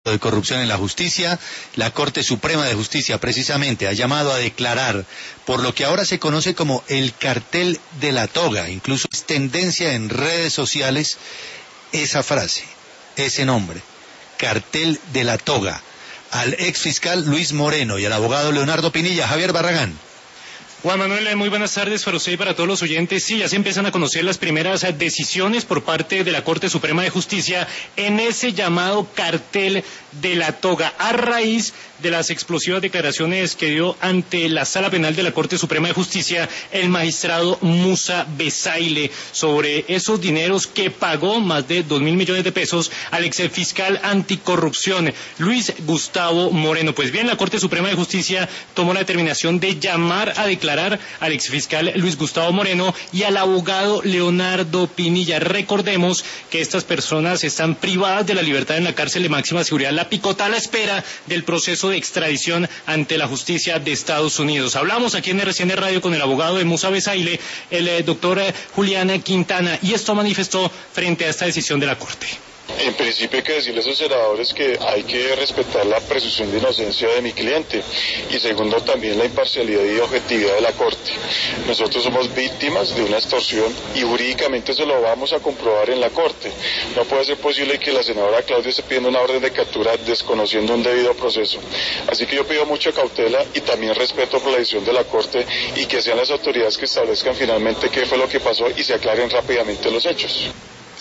de corrupción en la justicia. La Corte Suprema de Justicia precisamente ha llamado a declarar por lo que ahora se conoce como el cartel de la toga. Incluso es tendencia en redes sociales esa frase, ese nombre, cartel de la toga, al ex fiscal Luis Moreno y al abogado Leonardo Pinilla. Javier Barragán. Juan Manuel, muy buenas tardes para usted y para todos los oyentes. Sí, ya se empiezan a conocer las primeras decisiones por parte de la Corte Suprema de Justicia en ese llamado cartel de la toga, a raíz de las explosivas declaraciones que dio ante la Sala Penal de la Corte Suprema de Justicia el magistrado Musa Besaile sobre esos dineros que pagó, más de 2.000 millones de pesos, al exfiscal anticorrupción Luis Gustavo Moreno. Pues bien, la Corte Suprema de Justicia tomó la determinación de llamar a declarar al exfiscal Luis Gustavo Moreno y al abogado Leonardo Pinilla. Recordemos que estas personas están privadas de la libertad en la cárcel de máxima seguridad La Picota a la espera del proceso de extradición ante la justicia de Estados Unidos. Hablamos aquí en RCN Radio con el abogado de Musa Besaile, el doctor Julián Quintana, y esto manifestó frente a esta decisión de la Corte. En principio hay que decirle a esos senadores que hay que respetar la presunción de inocencia de mi cliente y segundo también la imparcialidad y objetividad de la Corte. Nosotros somos víctimas de una extorsión y jurídicamente eso lo vamos a comprobar en la Corte. No puede ser posible que la senadora Claudia esté pidiendo una orden de captura desconociendo un debido proceso. Así que yo pido mucha cautela y también respeto por la decisión de la Corte y que sean las autoridades que establezcan finalmente qué fue lo que pasó y se aclaren rápidamente los hechos.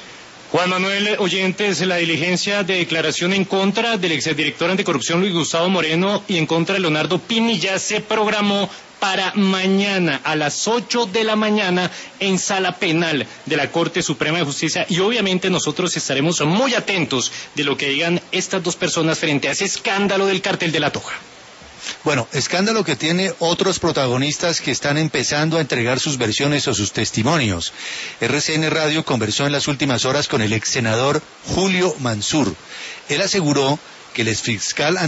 Juan Manuel, oyentes, la diligencia de declaración en contra del exdirector anticorrupción Luis Gustavo Moreno y en contra de Leonardo Pinilla se programó para mañana a las 8 de la mañana en Sala Penal de la Corte Suprema de Justicia, y obviamente nosotros estaremos muy atentos de lo que digan estas dos personas frente a ese escándalo del cartel de la toga. Bueno, escándalo que tiene otros protagonistas que están empezando a entregar sus versiones o sus testimonios. RCN Radio conversó en las últimas horas con el ex senador Julio Mansur. Él aseguró que el exfiscal